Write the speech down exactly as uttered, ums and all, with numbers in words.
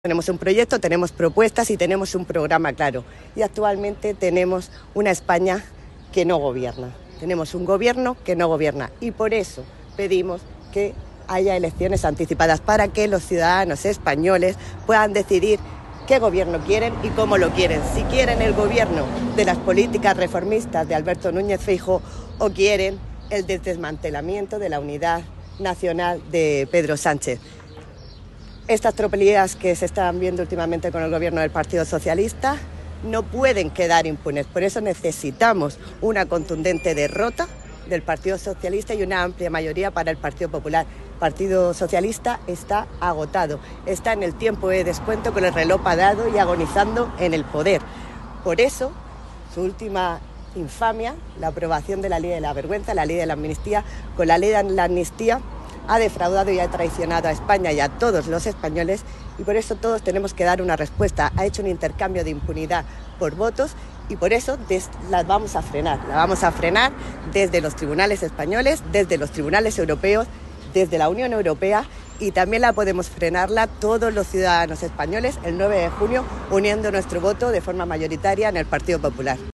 Tenemos un proyecto, tenemos propuestas y tenemos un programa claro. Y actualmente tenemos una España que no gobierna. Tenemos un gobierno que no gobierna y por eso pedimos que haya elecciones anticipadas para que los ciudadanos españoles puedan decidir qué gobierno quieren y cómo lo quieren. Si quieren el gobierno de las políticas reformistas de Alberto Núñez Feijóo o quieren el desmantelamiento de la unidad nacional de Pedro Sánchez. Estas tropelías que se están viendo últimamente con el gobierno del Partido Socialista no pueden quedar impunes. Por eso necesitamos una contundente derrota del Partido Socialista y una amplia mayoría para el Partido Popular. El Partido Socialista está agotado, está en el tiempo de descuento con el reloj parado y agonizando en el poder. Por eso, su última infamia, la aprobación de la ley de la vergüenza, la ley de la amnistía, con la ley de la amnistía ha defraudado y ha traicionado a España y a todos los españoles y por eso todos tenemos que dar una respuesta. Ha hecho un intercambio de impunidad por votos y por eso la vamos a frenar. La vamos a frenar desde los tribunales españoles, desde los tribunales europeos, desde la Unión Europea y también la podemos frenarla todos los ciudadanos españoles el nueve de junio uniendo nuestro voto de forma mayoritaria en el Partido Popular.